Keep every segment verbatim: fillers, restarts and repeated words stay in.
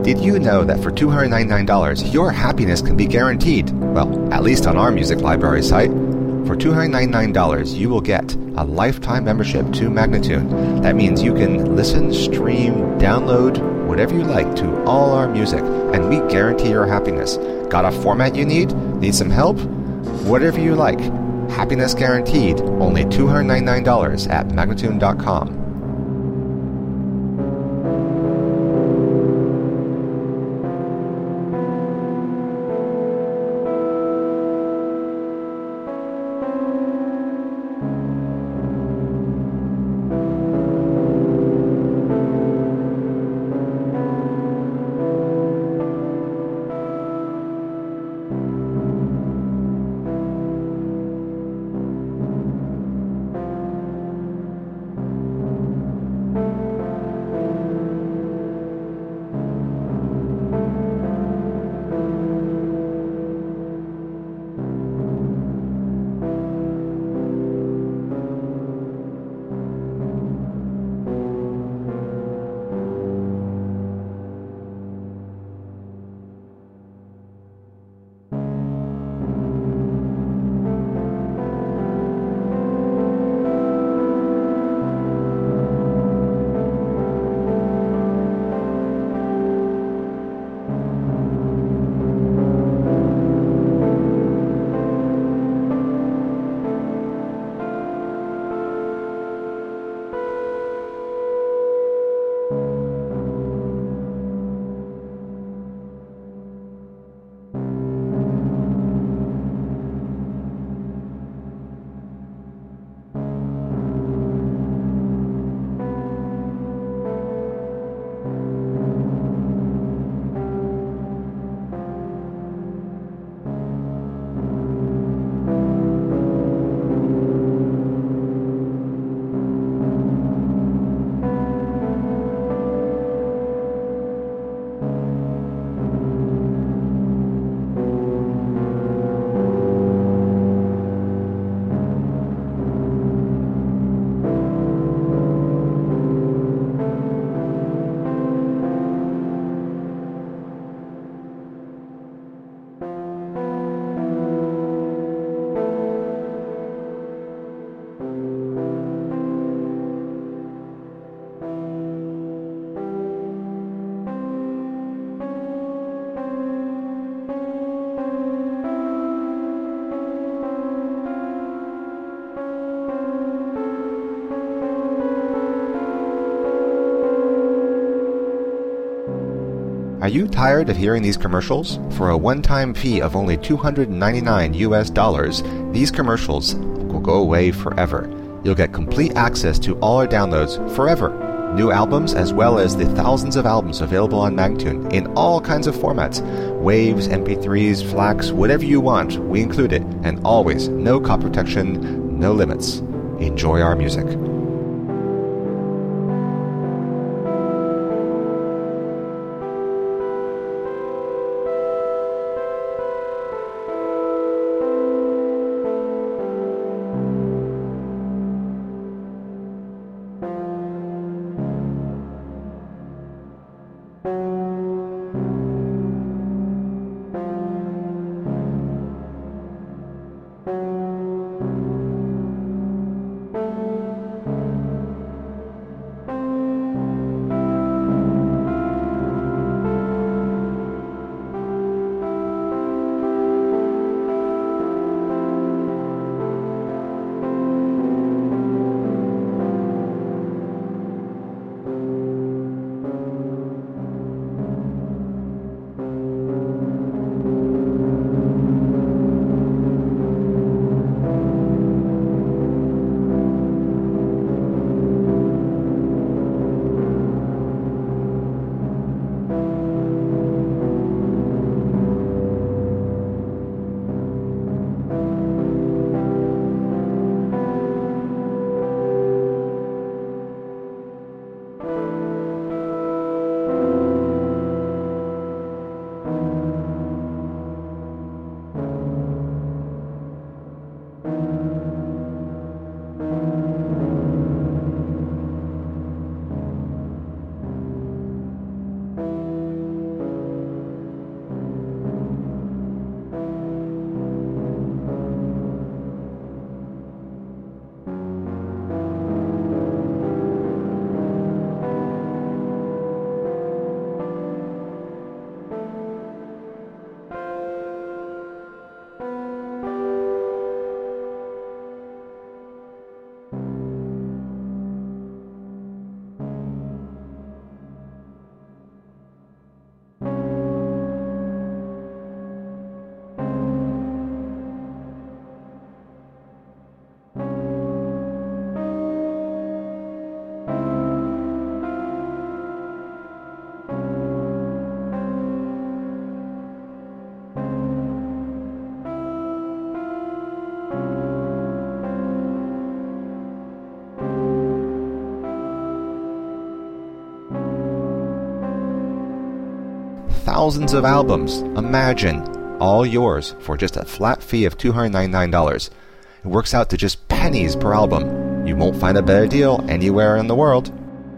Did you know that for two hundred ninety-nine dollars, your happiness can be guaranteed? Well, at least on our music library site. For two hundred ninety-nine dollars, you will get a lifetime membership to Magnatune. That means you can listen, stream, download, whatever you like to all our music, and we guarantee your happiness. Got a format you need? Need some help? Whatever you like. Happiness guaranteed. Only two hundred ninety-nine dollars at Magnatune dot com. Are you tired of hearing these commercials? For a one-time fee of only two hundred ninety-nine U S dollars, these commercials will go away forever. You'll get complete access to all our downloads forever. New albums as well as the thousands of albums available on Magnatune in all kinds of formats. Waves, M P threes, FLACs, whatever you want, we include it. And always, no copy protection, no limits. Enjoy our music. thousands of albums. Imagine, all yours for just a flat fee of two hundred ninety-nine dollars. It works out to just pennies per album. You won't find a better deal anywhere in the world.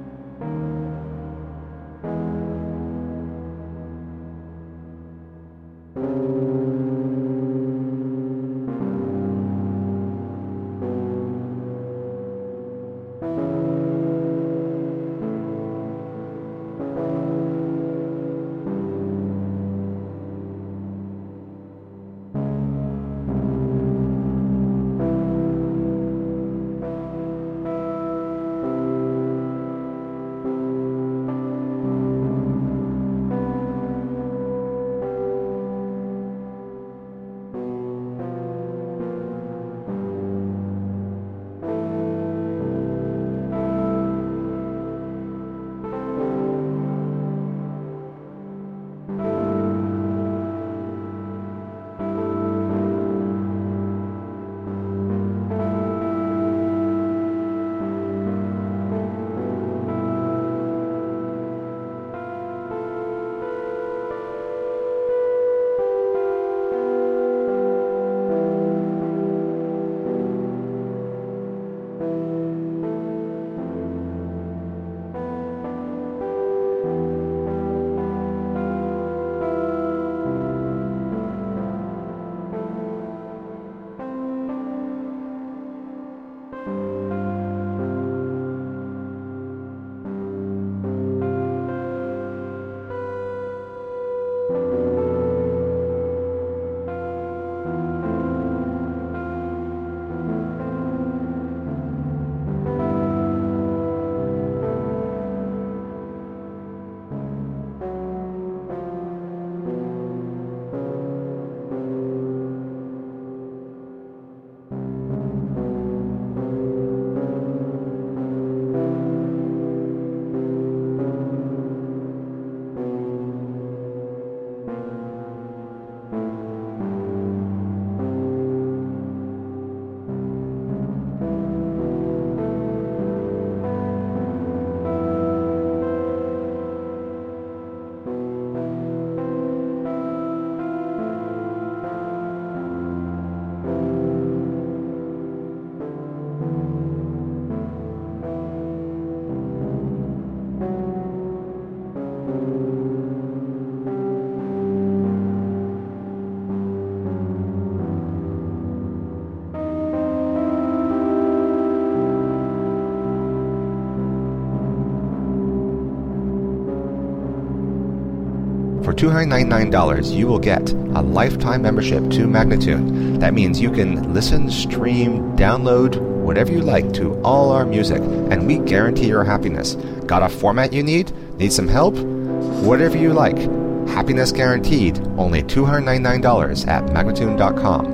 For two hundred ninety-nine dollars, you will get a lifetime membership to Magnatune. That means you can listen, stream, download, whatever you like to all our music, and we guarantee your happiness. Got a format you need? Need some help? Whatever you like. Happiness guaranteed. Only two hundred ninety-nine dollars at Magnatune dot com.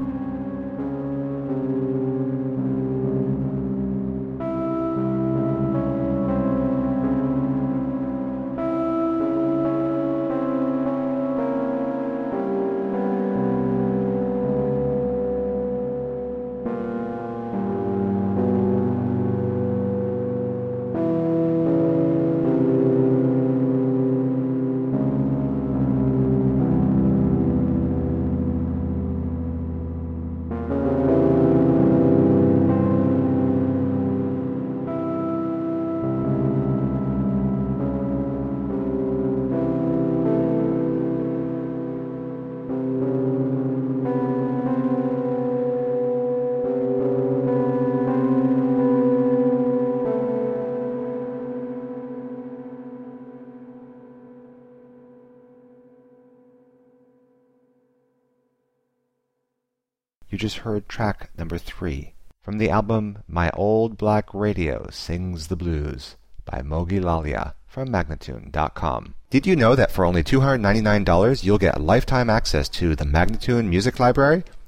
You just heard track number three from the album My Old Black Radio Sings the Blues by Mogi Lalia from Magnatune dot com. Did you know that for only two hundred ninety-nine dollars you'll get lifetime access to the Magnatune Music Library?